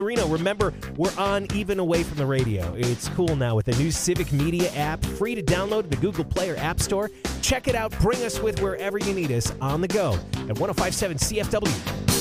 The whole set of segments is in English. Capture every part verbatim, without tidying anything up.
Reno, remember, we're on even away from the radio. It's cool now with the new Civic Media app, free to download in the Google Play or App Store. Check it out. Bring us with wherever you need us on the go at one oh five point seven C F W.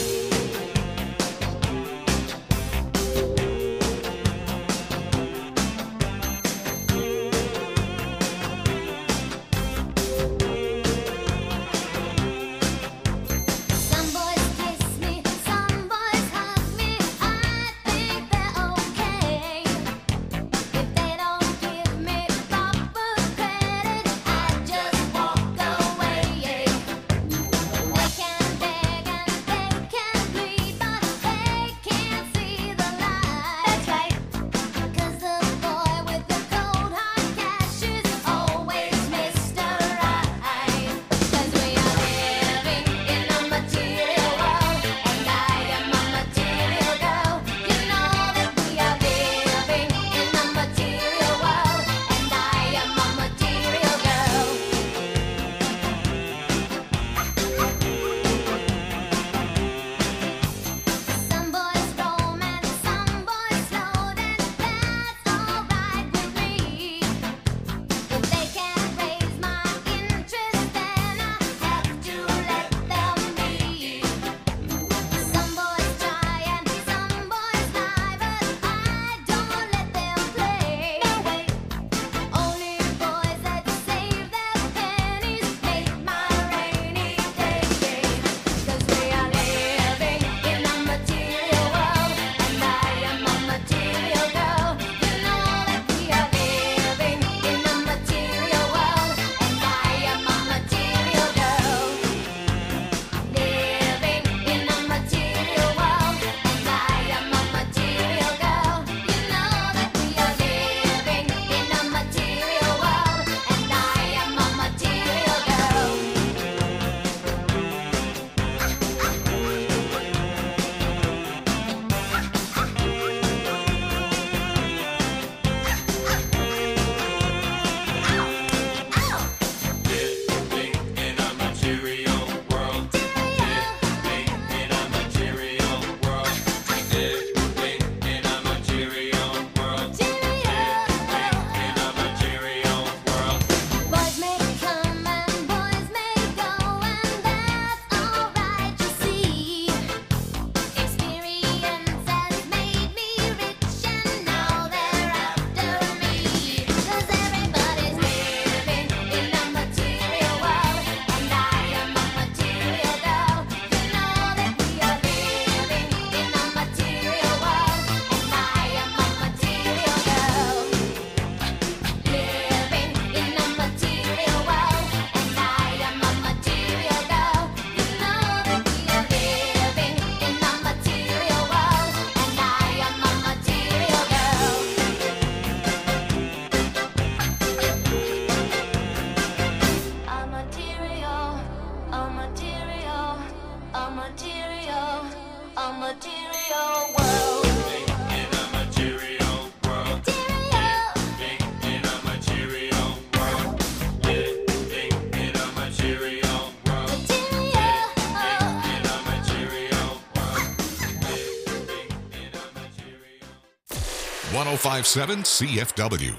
one oh five point seven C F W.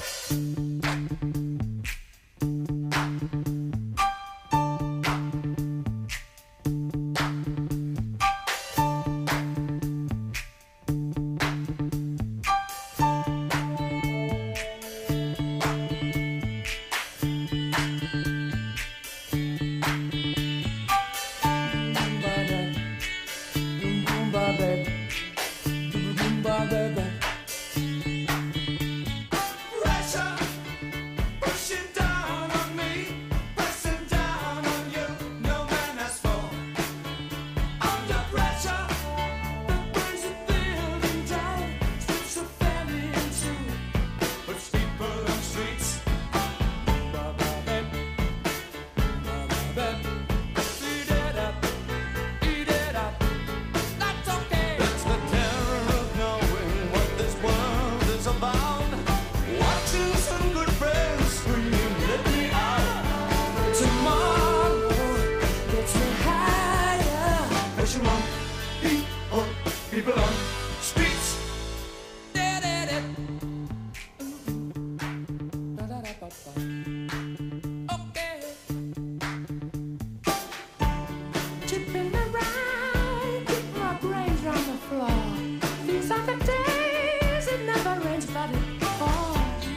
like the days it never rains, but it falls.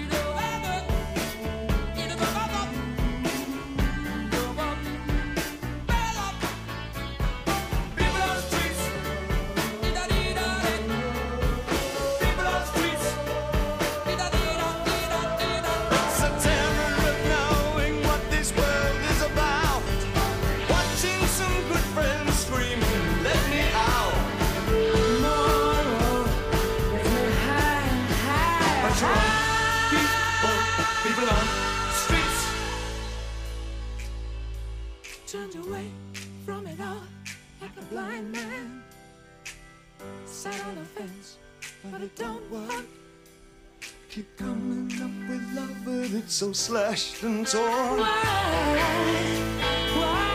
Turned away from it all like a blind man. Sat on a fence, but it don't work. Keep coming up with love, but it's so slashed and torn. Why? Why?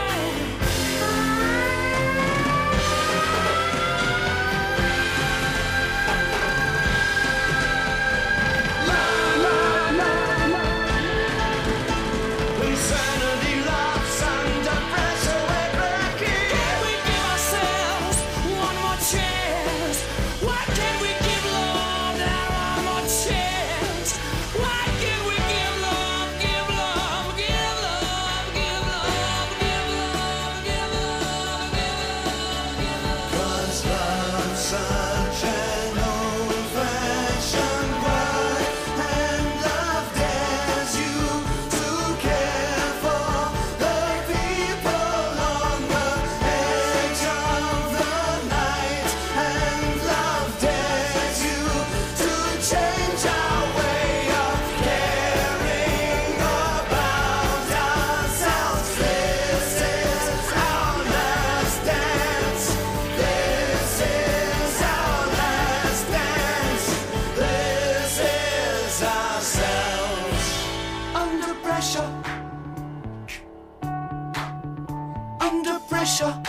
Pressure.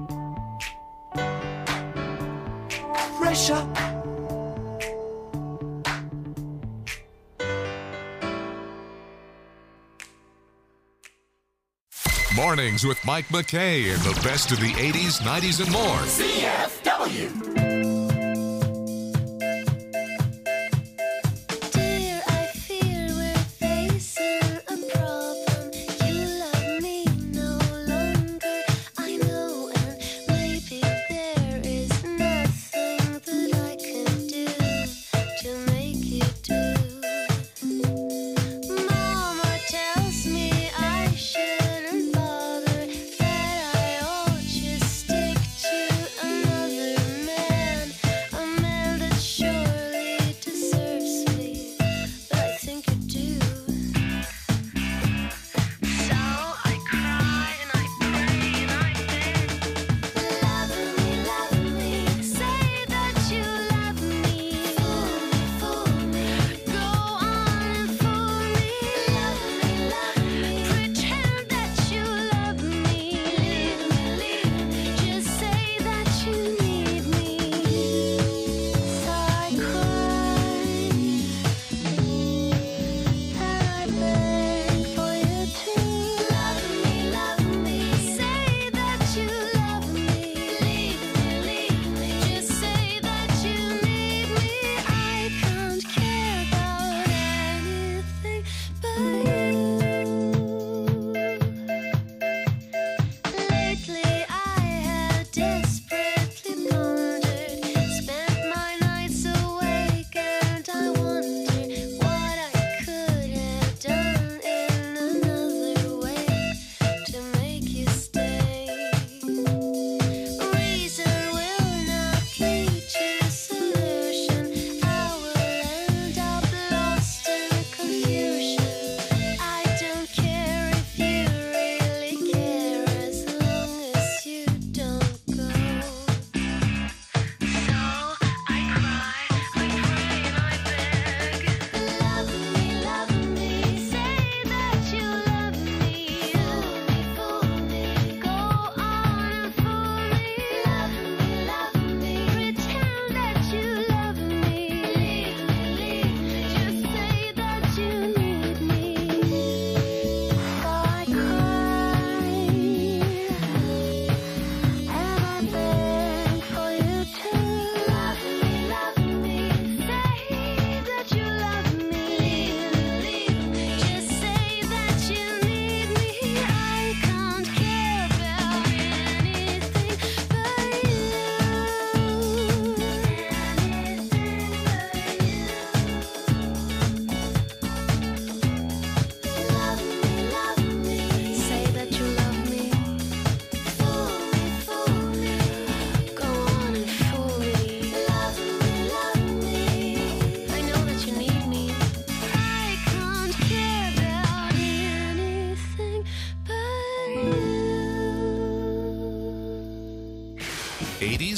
Pressure. Mornings with Mike McKay and the best of the eighties, nineties, and more. C F W. Stick to another man.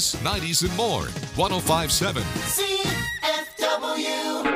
eighties, nineties, and more. one oh five point seven C F W.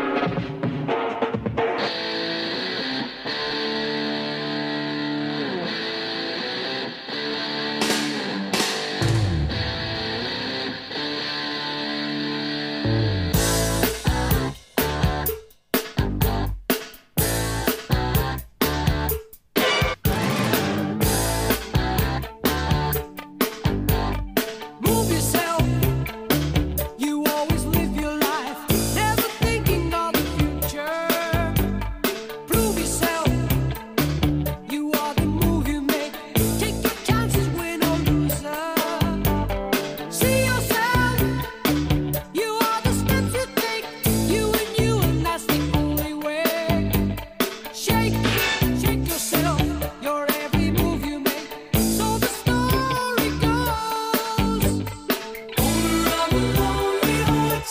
Move yourself. You always live your life, never thinking of the future. Prove yourself. You are the move you make. Take your chances, win or loser. See yourself. You are the steps you take. You and you, and that's the only way. Shake, shake yourself. Your every move you make. So the story goes. Owner of a lonely heart.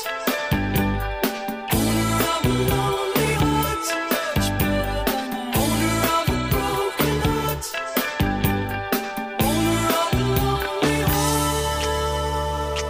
Owner of a lonely heart. Owner of a broken heart. Owner of a lonely heart.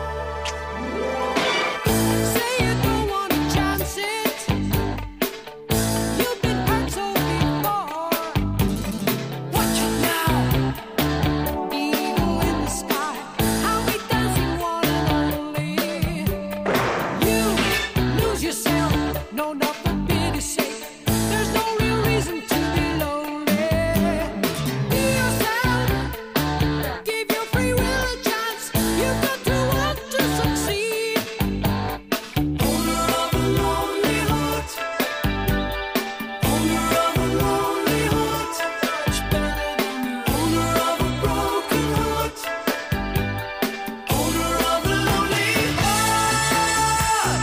Say you don't want to chance it. You've been hurt so before. Watch it now. Eagle in the sky. How we dancing one and only. You lose yourself. No, nothing pity sake. There's no real reason to be lonely. Be yourself. Give your free will a chance. You've got to want to succeed. Owner of a lonely heart. Owner of a lonely heart. Owner of a broken heart. Owner of a lonely heart.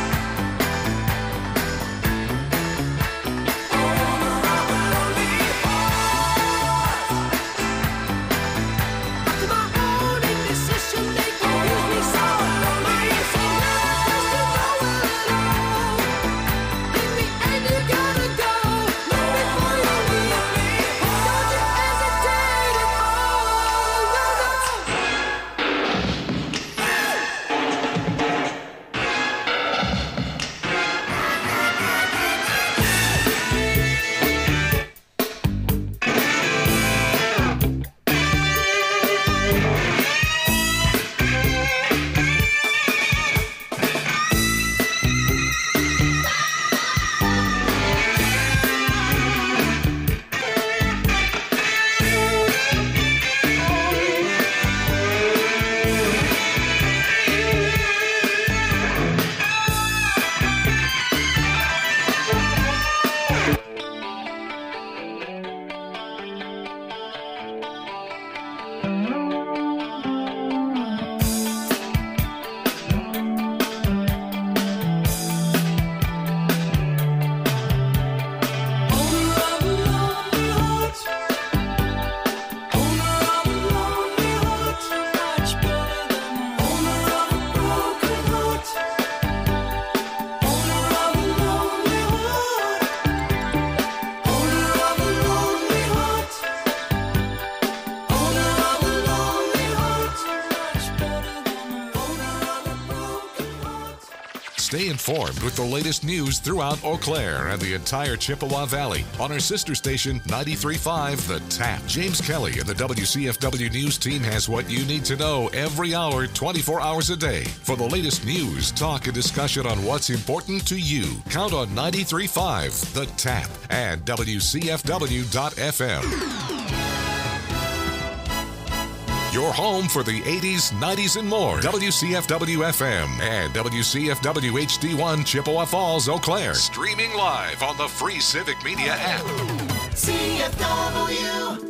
Owner of a lonely heart. After my own indecision making use me so lonely, so nervous to go alone. In the end you gotta go, not before you leave me. Don't you hesitate at all, no, no. Owner of a lonely heart. Owner of a lonely heart. Owner of a broken heart. Owner of a lonely heart. Owner of a lonely heart. Owner of a lonely heart. Owner of a broken heart. Stay informed with the latest news throughout Eau Claire and the entire Chippewa Valley on our sister station ninety-three point five The Tap. James Kelly and the W C F W News team has what you need to know every hour, twenty-four hours a day. For the latest news, talk, and discussion on what's important to you, count on ninety-three point five The Tap and W C F W dot F M. Your home for the eighties, nineties, and more. W C F W F M and W C F W H D one Chippewa Falls, Eau Claire. Streaming live on the free Civic Media app. C F W.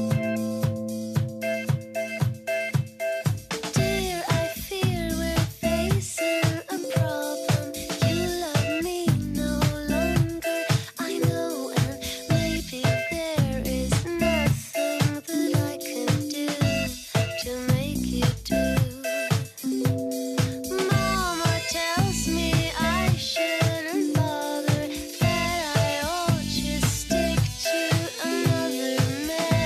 Dear, I fear we're facing a problem. You love me no longer, I know, and maybe there is nothing that I can do to make you do. Mama tells me I shouldn't bother, that I ought just stick to another man.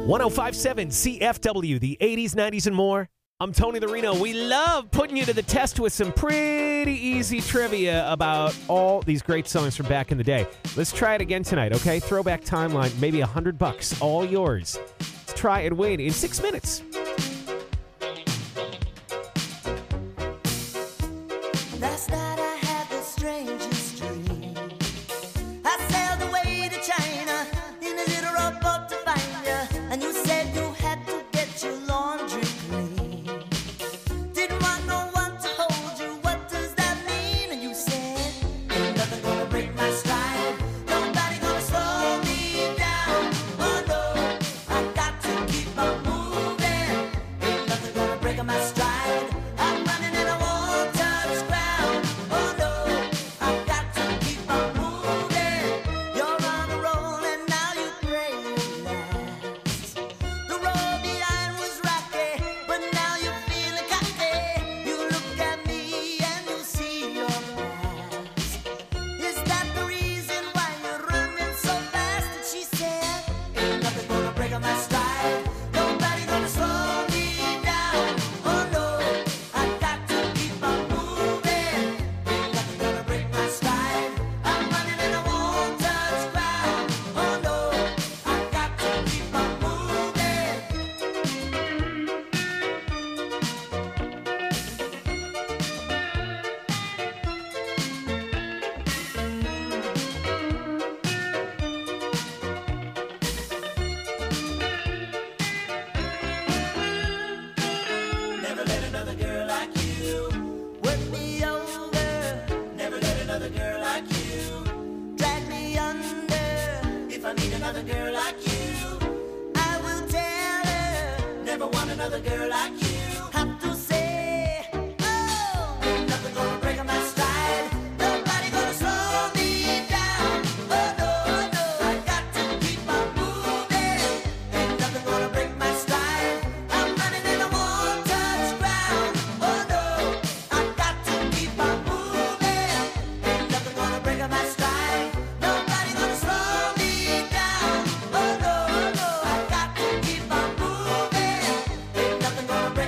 one oh five point seven C F W, the eighties, nineties, and more. I'm Tony the Reno. We love putting you to the test with some pretty easy trivia about all these great songs from back in the day. Let's try it again tonight, okay? Throwback timeline, maybe a hundred bucks, all yours. Let's try and win in six minutes. Last night I had the strangest dream. I sailed away to China in a little rowboat to find you, and you said you had to get your laundry clean. Didn't want no one to hold you. What does that mean? And you said, ain't nothing gonna break my stride. Nobody gonna slow me down. Oh no, I got to keep on moving. Ain't nothing gonna break my stride. I'm running and I won't touch ground. Oh no, I've got to keep on moving. You're on a roll and now you pray it lasts. The road behind was rocky, but now you're feeling cocky. You look at me and you see your past. Is that the reason why you're running so fast? And she said, ain't nothing gonna break my stride. Nobody gonna slow me down. Oh no, I got to keep on moving. Ain't nothing gonna break my stride. I'm running and I won't touch ground. Oh no, I got to keep on moving. Never let another girl like you work me over. Never let another girl like you drag me under. If I meet another girl like you, I will tell her. Never want another girl like you. Have to say, oh, ain't nothing gonna break my stride. Nobody gonna slow me down. Oh no, no, I got to keep on moving. Ain't nothing gonna break my stride. I'm running and I won't touch ground. Oh no, I got to keep on moving. Ain't nothing gonna break my stride. Nobody gonna slow me down. Oh no, no, I got to keep on moving. Ain't nothing gonna break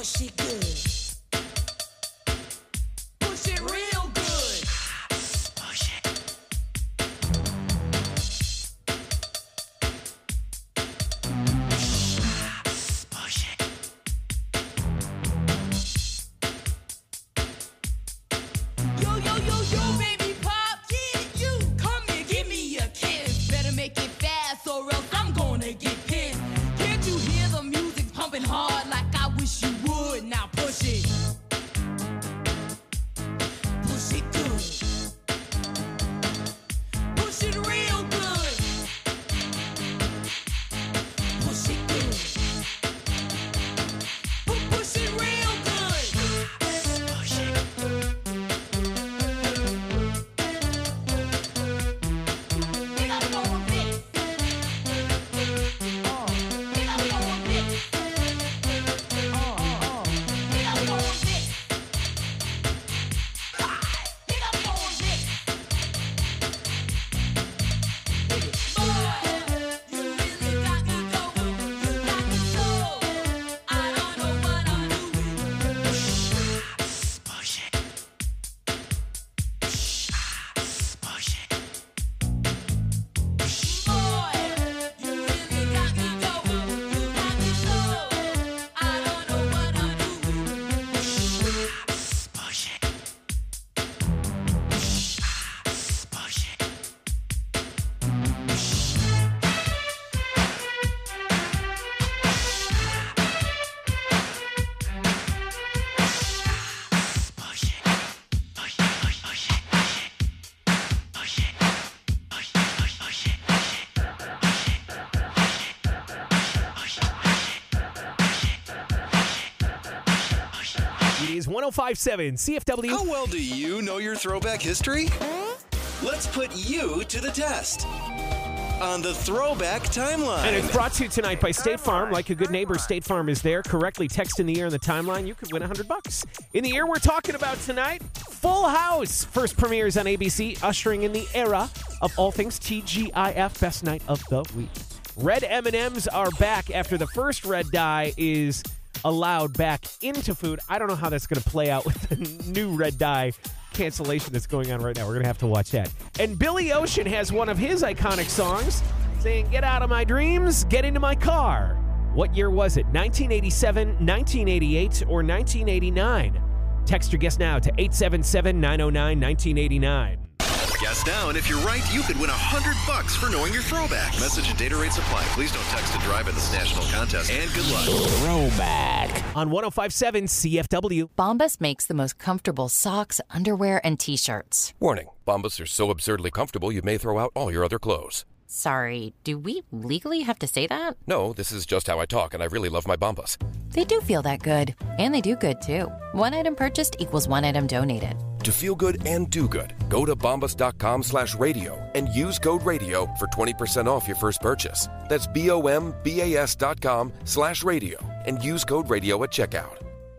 Push it good. Push it real good. Push it. Push it. Yo, yo, yo, yo, baby pop. Yeah, you. Come here, give me a kiss. Better make it fast or else I'm gonna get pissed. Can't you hear the music pumping hard like I wish you would? Now push it. Push it good. Push it real good. Push it good. Pu- Push it real good. Push it. You gotta go with this. Oh, you gotta go with this. Oh, oh, oh. You gotta go with this. Ah, you gotta go with this. Boy, you really got me going. You got me so. I don't know what I'm doing. Push it. Push it. Boy, you really got me going. You got me so. I don't know what I'm doing. Push it. Push it. Push it. Push it. Push it. Push it. Push it. Push it. Push it. Push it. It is one oh five point seven C F W. How well do you know your throwback history? Let's put you to the test on the Throwback Timeline. And it's brought to you tonight by State Farm. Like a good neighbor, State Farm is there. Correctly text in the air in the timeline. You could win one hundred bucks. In the air we're talking about tonight, Full House. First premieres on A B C, ushering in the era of all things T G I F, best night of the week. Red M and M's are back after the first red dye is allowed back into food. I don't know how that's going to play out with the new red dye cancellation that's going on right now. We're going to have to watch that. And Billy Ocean has one of his iconic songs saying, "Get out of my dreams, get into my car." What year was it? nineteen eighty-seven, nineteen eighty-eight, or nineteen eighty-nine? Text your guess now to eight seven seven, nine oh nine, nineteen eighty-nine. Guess now, and if you're right, you could win one hundred bucks for knowing your throwback. Message and data rates apply. Please don't text to drive in this national contest, and good luck. Throwback on one oh five point seven C F W. Bombas makes the most comfortable socks, underwear, and T-shirts. Warning, Bombas are so absurdly comfortable you may throw out all your other clothes. Sorry, do we legally have to say that? No, this is just how I talk, and I really love my Bombas. They do feel that good. And they do good, too. One item purchased equals one item donated. To feel good and do good, go to bombas.com slash radio and use code radio for twenty percent off your first purchase. That's B-O-M-B-A-S dot com slash radio and use code radio at checkout.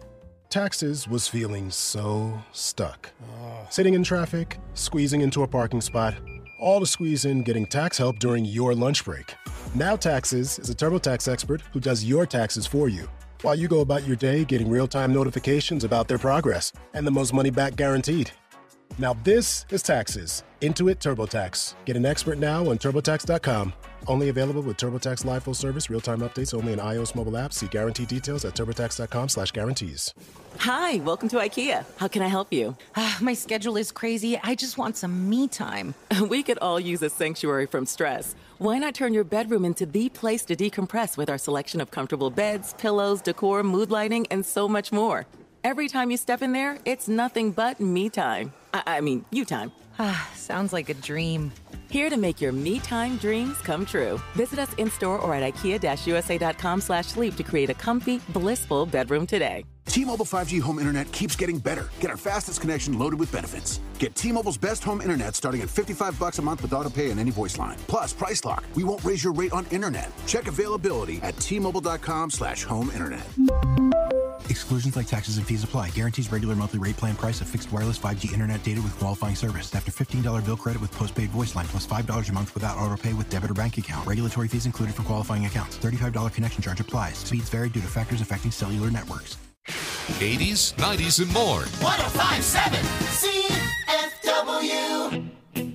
Taxes was feeling so stuck. Sitting in traffic, squeezing into a parking spot, all to squeeze in getting tax help during your lunch break. Now Taxes is a TurboTax expert who does your taxes for you, while you go about your day getting real-time notifications about their progress and the most money back guaranteed. Now this is Taxes. Intuit TurboTax. Get an expert now on TurboTax dot com. Only available with TurboTax Live Full Service, real-time updates only in iOS mobile apps. See guarantee details at TurboTax.com slash guarantees. Hi, welcome to IKEA. How can I help you? My schedule is crazy. I just want some me time. We could all use a sanctuary from stress. Why not turn your bedroom into the place to decompress with our selection of comfortable beds, pillows, decor, mood lighting, and so much more? Every time you step in there, it's nothing but me time. I, I mean, you time. Sounds like a dream. Here to make your me time dreams come true. Visit us in-store or at ikea-usa.com slash sleep to create a comfy, blissful bedroom today. T-Mobile five G home internet keeps getting better. Get our fastest connection loaded with benefits. Get T-Mobile's best home internet starting at fifty-five bucks a month with autopay and any voice line. Plus, Price Lock. We won't raise your rate on internet. Check availability at T-Mobile.com slash home internet. Exclusions like taxes and fees apply. Guarantees regular monthly rate plan price of fixed wireless five G internet data with qualifying service. After fifteen dollars bill credit with postpaid voice line plus five dollars a month without autopay with debit or bank account. Regulatory fees included for qualifying accounts. thirty-five dollars connection charge applies. Speeds vary due to factors affecting cellular networks. eighties, nineties, and more. one oh five point seven C F W.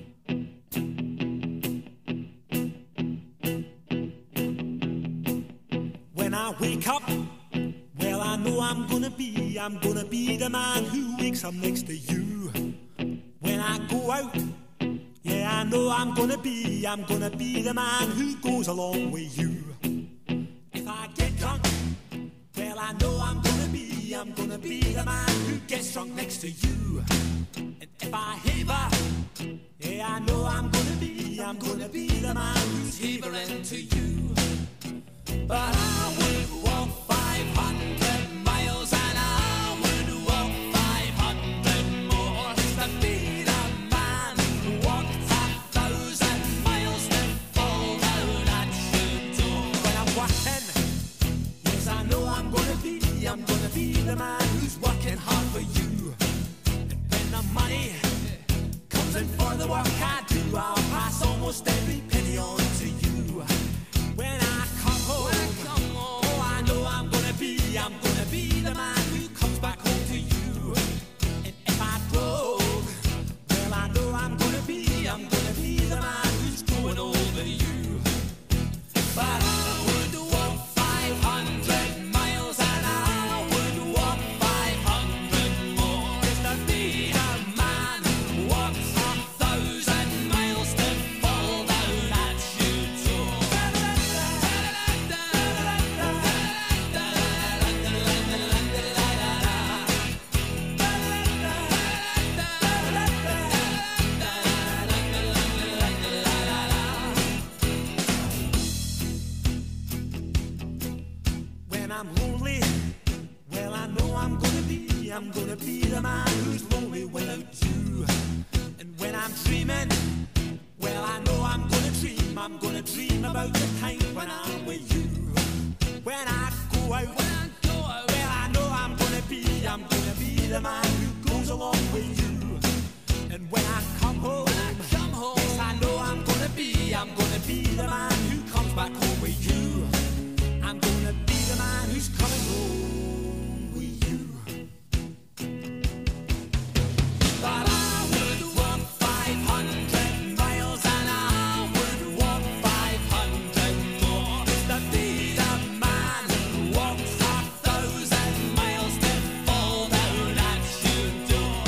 When I wake up, well, I know I'm gonna be, I'm gonna be the man who wakes up next to you. When I go out, yeah, I know I'm gonna be, I'm gonna be the man who goes along with you. If I get drunk, well, I know I'm gonna be, I'm gonna be the man who gets drunk next to you. And if I haver, yeah, I know I'm gonna be, I'm gonna be the man who's havering to you. But I would walk five hundred miles and I would walk five hundred more just to be the man who walked a thousand miles to fall down at your door. When I'm working, yes, I know I'm gonna be, I'm gonna be the man who's working hard for you. And when the money comes in for the work I do, I'll pass almost every penny on to you. When I come home, oh, I know I'm gonna be, I'm gonna be the man who comes back home to you. And if I drove, well, I know I'm gonna be, I'm gonna be the man who's going over you. But I would walk five hundred miles and I would walk five hundred more just to be the man who walks a thousand miles to fall down at your door. When I'm lonely, well, I know I'm gonna be, I'm gonna be the man who's lonely without you. And when I'm dreaming, well, I know I'm gonna dream, I'm gonna dream about the time when I'm with you. When I go out, when I go out, well, I know I'm gonna be, I'm gonna be the man who goes along with you. And when I come home, when I come home, yes, I know I'm gonna be, I'm gonna be the man who comes back home with you. I'm gonna be the man who's coming home with you. But I would walk five hundred miles and I would walk five hundred more just to be the man who walks a thousand miles to fall down at your door.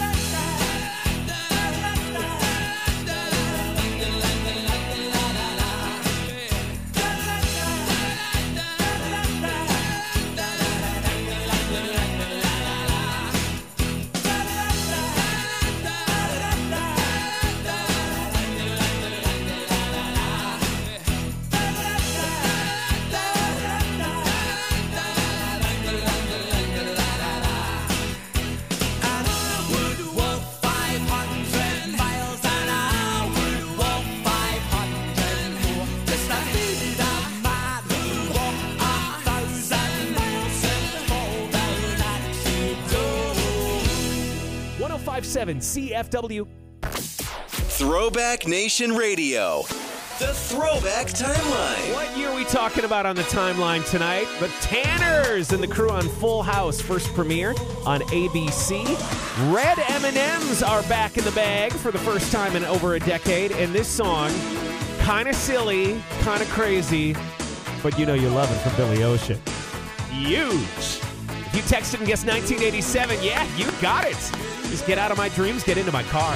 And I would walk five hundred miles and I would walk five hundred more just to be the man who walked a thousand miles and fall down at your door. one oh five point seven C F W. Throwback Nation Radio. The Throwback Timeline. What year are we talking about on the timeline tonight? The Tanners and the crew on Full House, first premiere on A B C. Red M and M's are back in the bag for the first time in over a decade, and this song, kind of silly, kind of crazy, but you know you love it from Billy Ocean. Huge. If you texted and guessed nineteen eighty-seven, yeah, you got it. Just get out of my dreams, get into my car.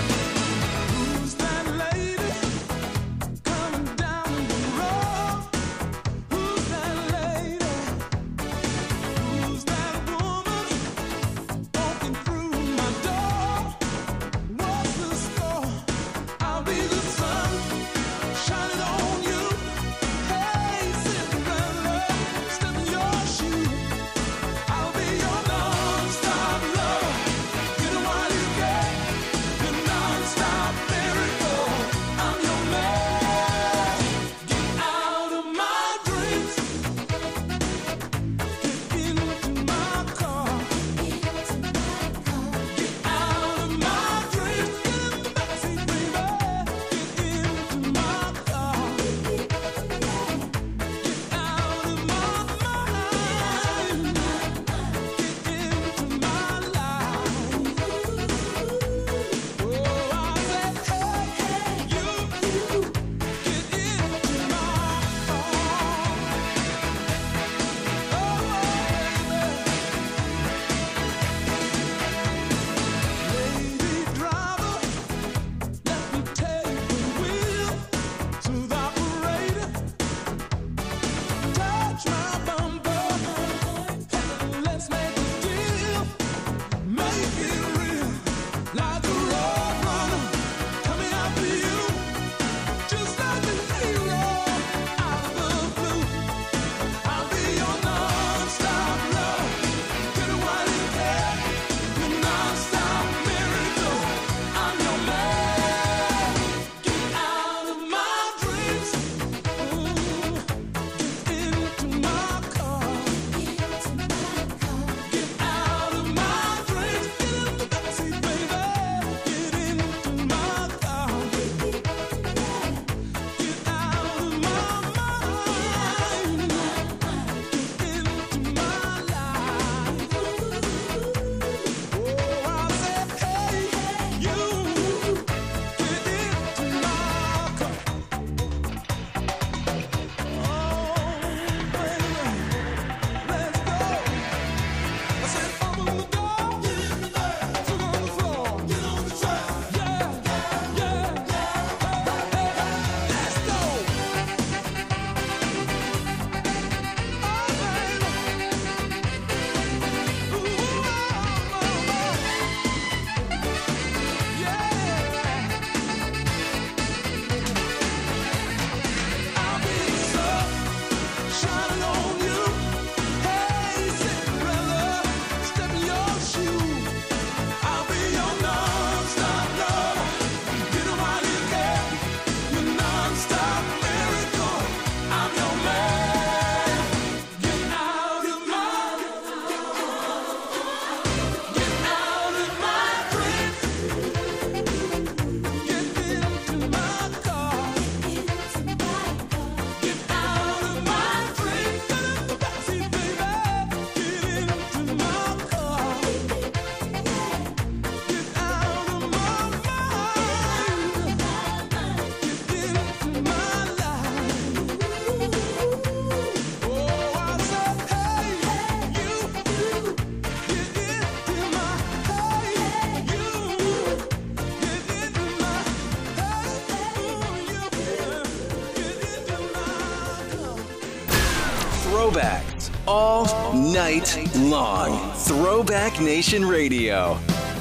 Non-stop love, you know what you get. throwbacks all night long. Throwback Nation Radio.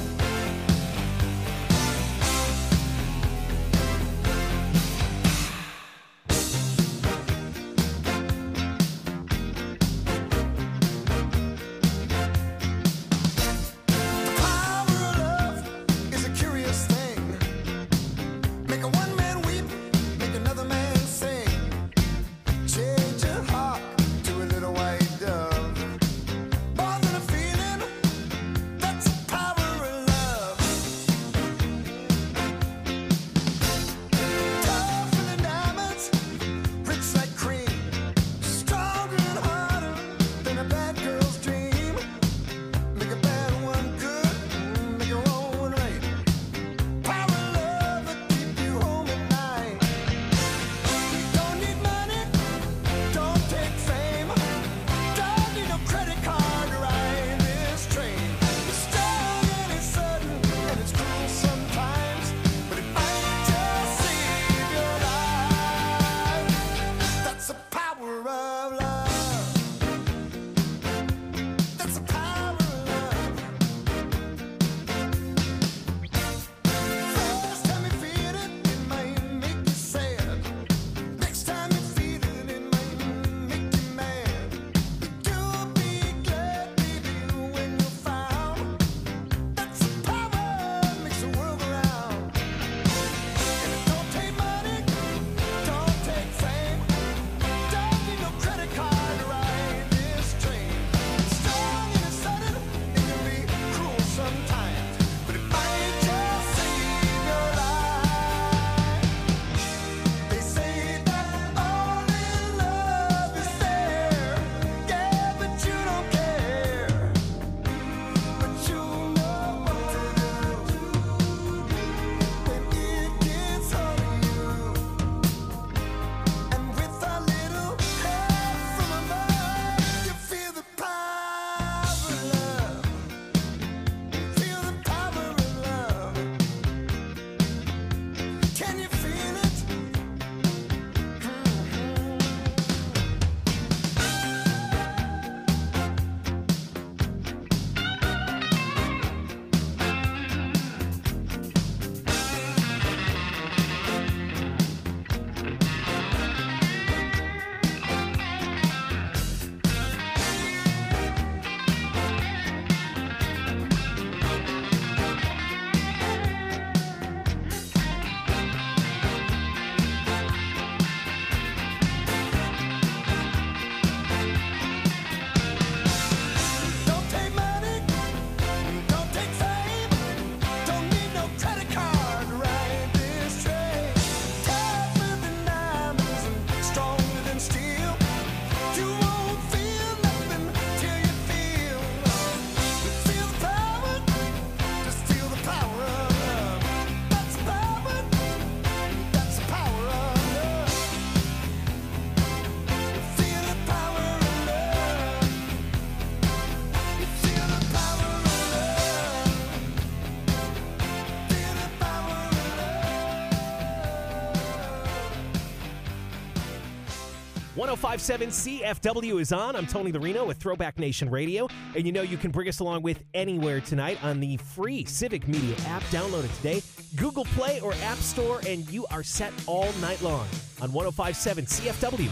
one oh five point seven C F W is on. I'm Tony the Reno with Throwback Nation Radio. And you know you can bring us along with anywhere tonight on the free Civic Media app. Download it today. Google Play or App Store, and you are set all night long on one oh five point seven C F W.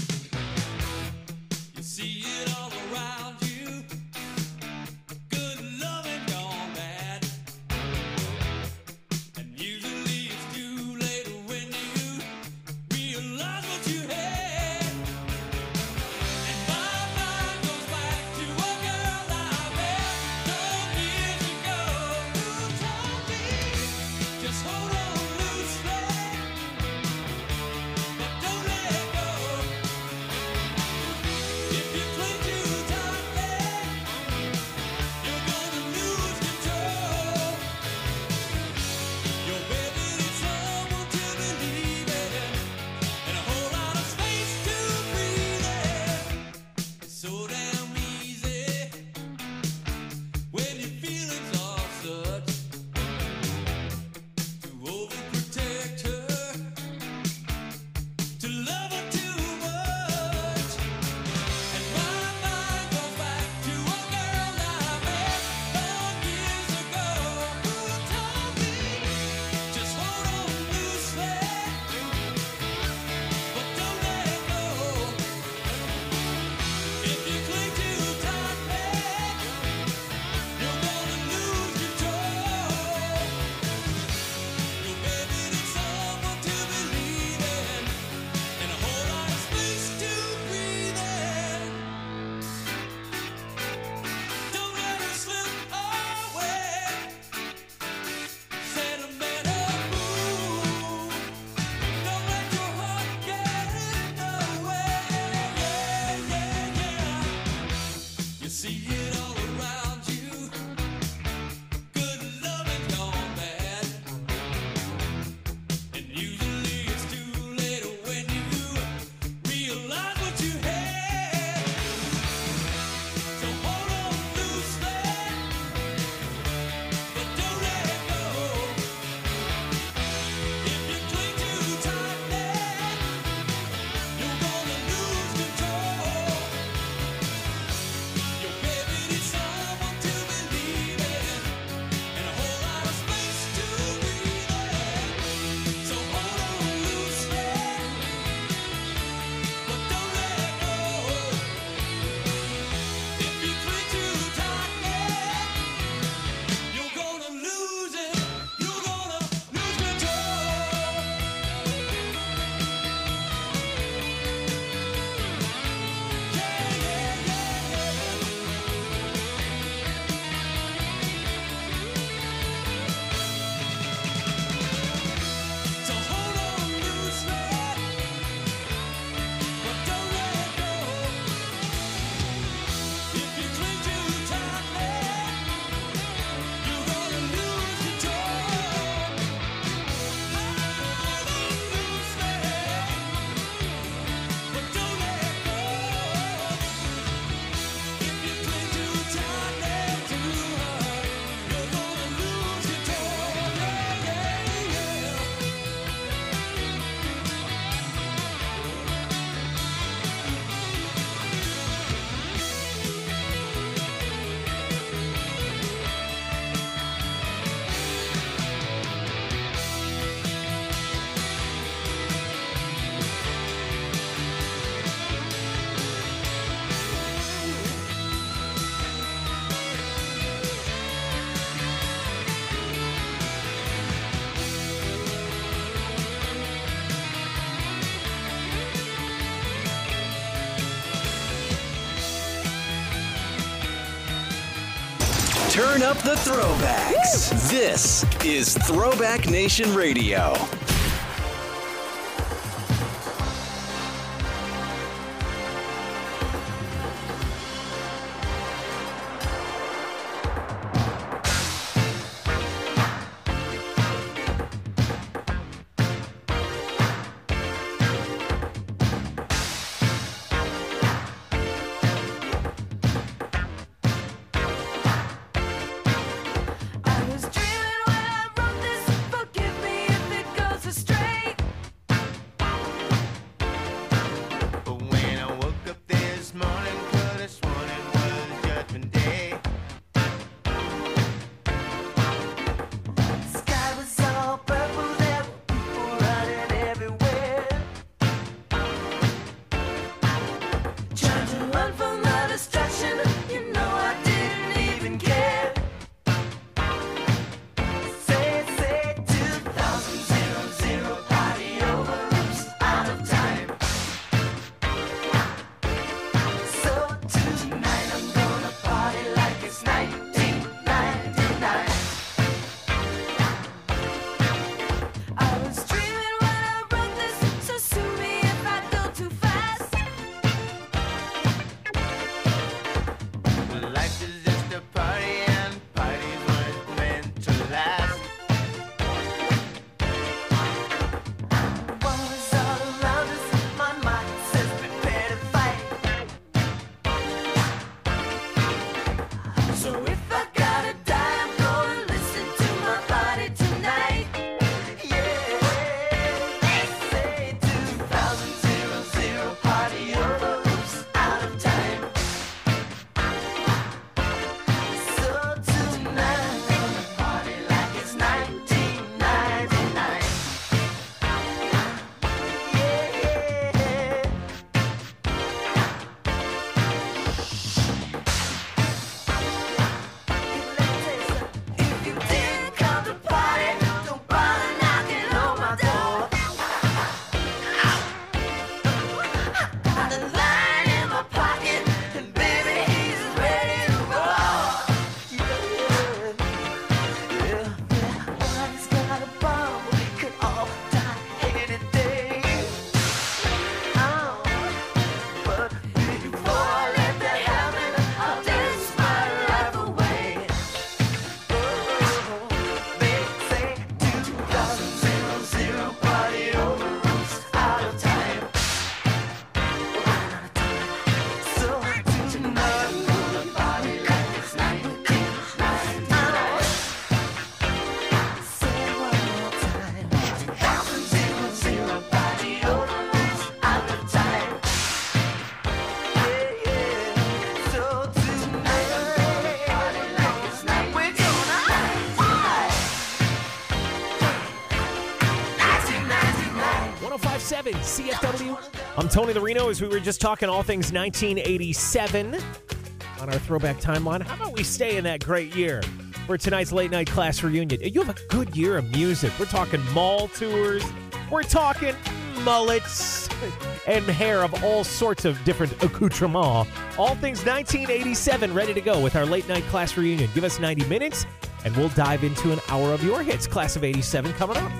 You see it all around you. Good loving gone bad. And usually it's too late when you realize what you had. And my mind goes back to a girl I met twelve years ago who told me, just hold on loosely, but don't let go. See it all around you. Good loving gone bad. And usually it's too late when you realize what you had. So hold on loosely, but don't let it go. If you cling too tightly, you're gonna lose control. Your baby needs someone to believe in, and a whole lot of space to breathe in. So hold on loosely, but don't let go. If you cling too tightly, you're gonna lose it. You're gonna lose control. Yeah, yeah, yeah, yeah. So hold on loosely, but don't let go. If you cling too tightly, you're gonna lose control. Hold on loosely, but don't let go. If you cling too tightly to her, you're gonna lose control. Yeah, yeah, yeah. Turn up the throwbacks. This is Throwback Nation Radio. I was dreaming when I wrote this. Forgive me if it goes I'm Tony Lorino, as we were just talking all things nineteen eighty-seven on our throwback timeline. How about we stay in that great year for tonight's late night class reunion? You have a good year of music. We're talking mall tours. We're talking mullets and hair of all sorts of different accoutrements. All things nineteen eighty-seven ready to go with our late night class reunion. Give us ninety minutes and we'll dive into an hour of your hits. Class of eighty-seven coming up.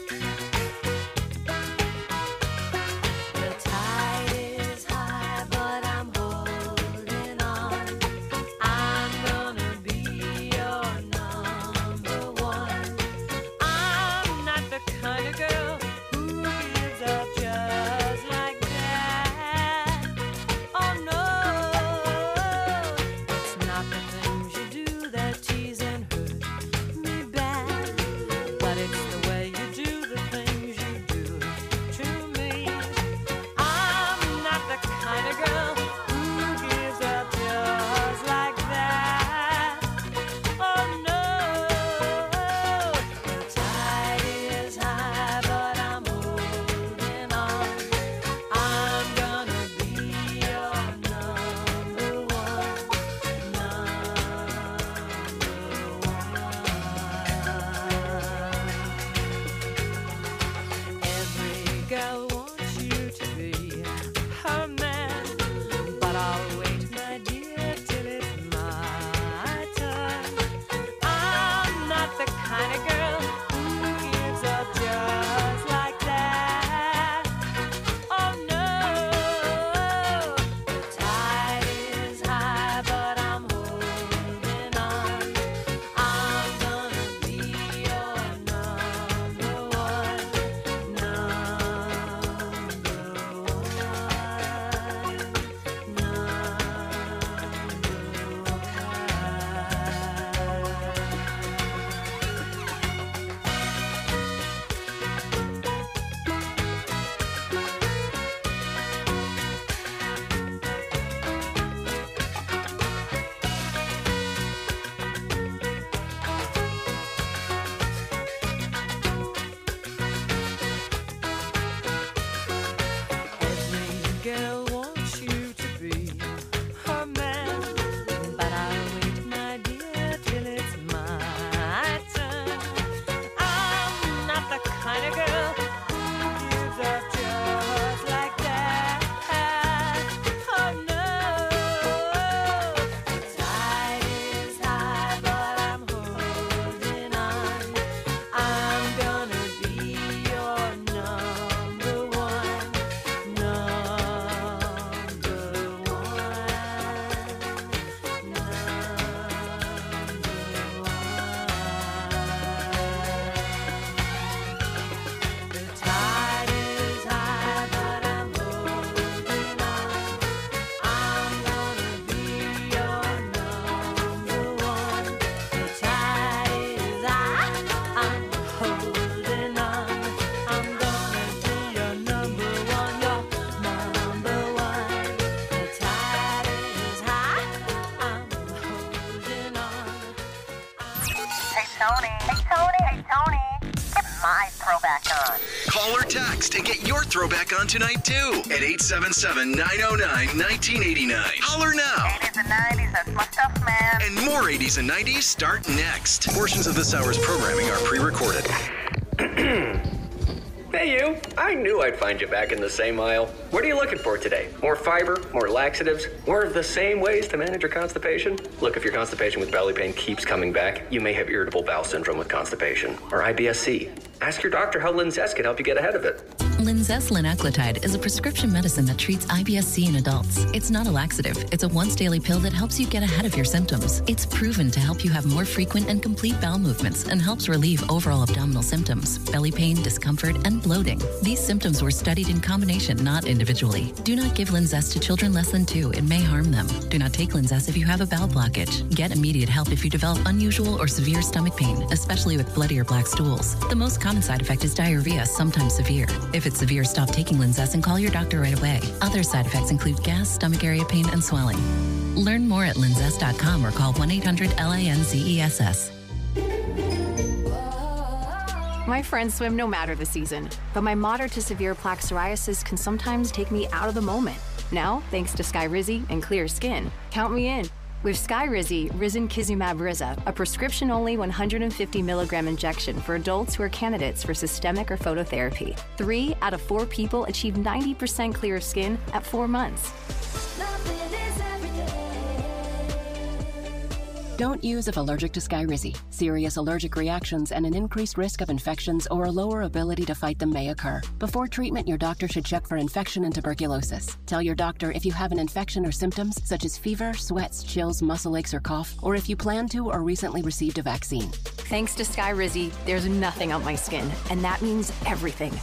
Call or text and get your throwback on tonight, too, at eight seven seven, nine oh nine, one nine eight nine. Holler now. eighties and nineties, that's my stuff, man. And more eighties and nineties start next. Portions of this hour's programming are pre-recorded. Hey, you. I knew I'd find you back in the same aisle. What are you looking for today? More fiber? More laxatives? More of the same ways to manage your constipation? Look, if your constipation with belly pain keeps coming back, you may have irritable bowel syndrome with constipation, or I B S C. Ask your doctor how Linzess can help you get ahead of it. Linzess linaclotide is a prescription medicine that treats I B S C in adults. It's not a laxative. It's a once-daily pill that helps you get ahead of your symptoms. It's proven to help you have more frequent and complete bowel movements and helps relieve overall abdominal symptoms, belly pain, discomfort, and bloating. These symptoms were studied in combination, not individually. Do not give Linzess to children less than two. It may harm them. Do not take Linzess if you have a bowel blockage. Get immediate help if you develop unusual or severe stomach pain, especially with bloody or black stools. The most common side effect is diarrhea, sometimes severe. If it's severe, stop taking Linzess and call your doctor right away. Other side effects include gas, stomach area pain, and swelling. Learn more at linzess dot com or call one eight hundred L I N Z E S S. My friends swim no matter the season, but my moderate to severe plaque psoriasis can sometimes take me out of the moment. Now, thanks to Skyrizi and clear skin, count me in. With Skyrizi, Risankizumab Riza, a prescription-only one hundred fifty milligram injection for adults who are candidates for systemic or phototherapy. Three out of four people achieve ninety percent clear skin at four months. Don't use if allergic to Skyrizi. Serious allergic reactions and an increased risk of infections or a lower ability to fight them may occur. Before treatment, your doctor should check for infection and tuberculosis. Tell your doctor if you have an infection or symptoms such as fever, sweats, chills, muscle aches, or cough, or if you plan to or recently received a vaccine. Thanks to Skyrizi, there's nothing on my skin, and that means everything.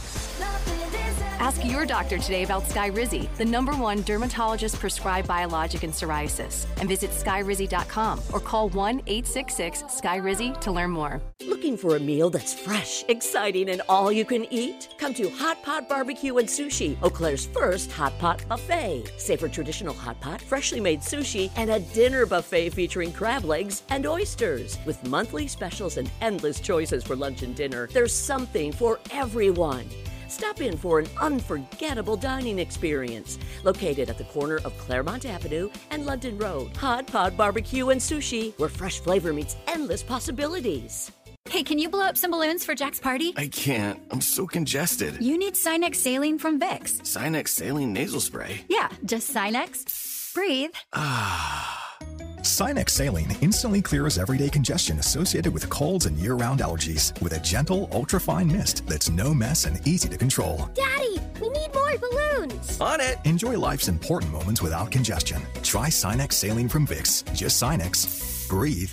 Ask your doctor today about Skyrizi, the number one dermatologist-prescribed biologic in psoriasis, and visit skyrizi dot com or call one eight six six Skyrizi to learn more. Looking for a meal that's fresh, exciting, and all you can eat? Come to Hot Pot Barbecue and Sushi, Eau Claire's first hot pot buffet. Savor traditional hot pot, freshly made sushi, and a dinner buffet featuring crab legs and oysters. With monthly specials and endless choices for lunch and dinner, there's something for everyone. Stop in for an unforgettable dining experience. Located at the corner of Claremont Avenue and London Road. Hot Pot Barbecue and Sushi, where fresh flavor meets endless possibilities. Hey, can you blow up some balloons for Jack's party? I can't. I'm so congested. You need Sinex Saline from Vicks. Sinex Saline Nasal Spray? Yeah, just Sinex. Breathe. Ah. Sinex Saline instantly clears everyday congestion associated with colds and year-round allergies with a gentle, ultra-fine mist that's no mess and easy to control. Daddy, we need more balloons. On it. Enjoy life's important moments without congestion. Try Sinex Saline from Vicks. Just Sinex. Breathe.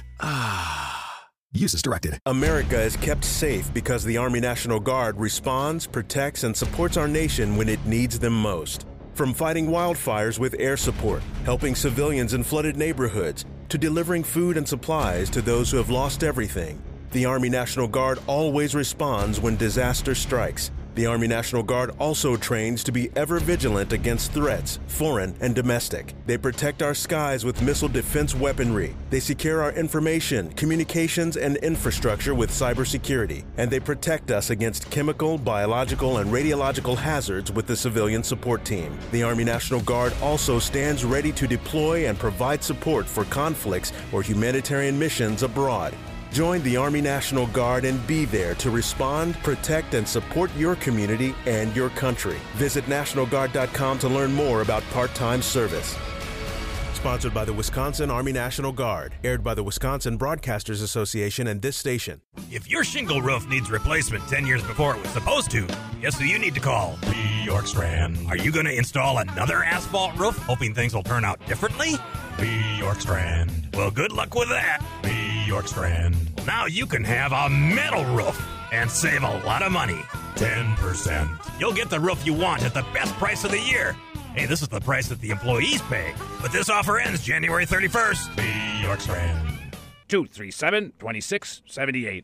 Ah. Use as directed. America is kept safe because the Army National Guard responds, protects, and supports our nation when it needs them most. From fighting wildfires with air support, helping civilians in flooded neighborhoods, to delivering food and supplies to those who have lost everything, the Army National Guard always responds when disaster strikes. The Army National Guard also trains to be ever vigilant against threats, foreign and domestic. They protect our skies with missile defense weaponry. They secure our information, communications, and infrastructure with cybersecurity. And they protect us against chemical, biological, and radiological hazards with the civilian support team. The Army National Guard also stands ready to deploy and provide support for conflicts or humanitarian missions abroad. Join the Army National Guard and be there to respond, protect, and support your community and your country. Visit National Guard dot com to learn more about part-time service. Sponsored by the Wisconsin Army National Guard. Aired by the Wisconsin Broadcasters Association and this station. If your shingle roof needs replacement ten years before it was supposed to, guess who you need to call? B. Yorkstrand. Are you going to install another asphalt roof, hoping things will turn out differently? B. Yorkstrand. Well, good luck with that. B. Yorkstrand. Well, now you can have a metal roof and save a lot of money. ten percent. You'll get the roof you want at the best price of the year. Hey, this is the price that the employees pay. But this offer ends January thirty-first. B. Yorkstrand. two three seven, two six seven eight.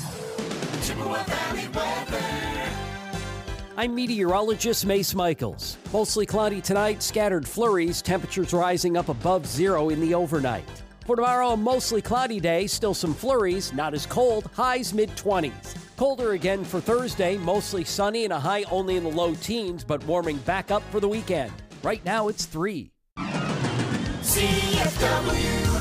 Chippewa Valley weather. I'm meteorologist Mace Michaels. Mostly cloudy tonight, scattered flurries, temperatures rising up above zero in the overnight. For tomorrow, a mostly cloudy day, still some flurries, not as cold, highs mid-twenties. Colder again for Thursday, mostly sunny and a high only in the low teens, but warming back up for the weekend. Right now, it's three. C F W.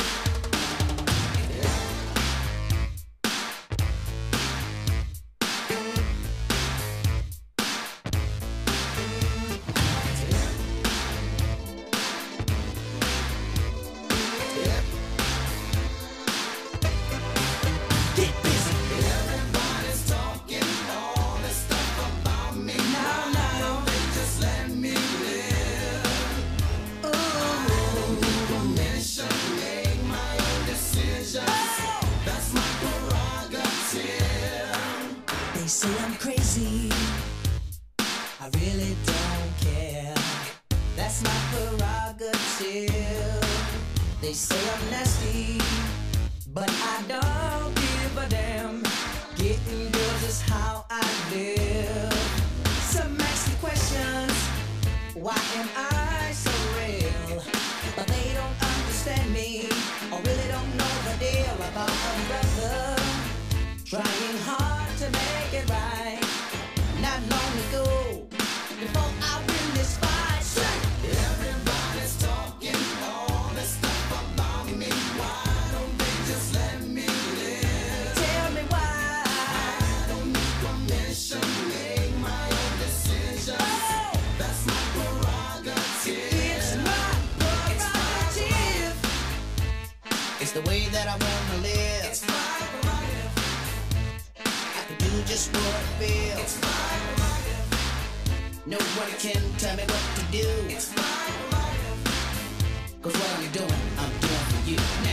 They say I'm crazy, I really don't care. That's my prerogative. They say I'm nasty, but I don't give a damn. Getting girls is how I live. Some ask me questions, why am I so real? But they don't understand me, or really don't know the deal about a brother trying hard to make It's the way that I wanna live. It's my prerogative. I can do just what I feel. It's my prerogative. Nobody can tell me what to do. It's my prerogative. Cause what I'm doing, I'm doing for you.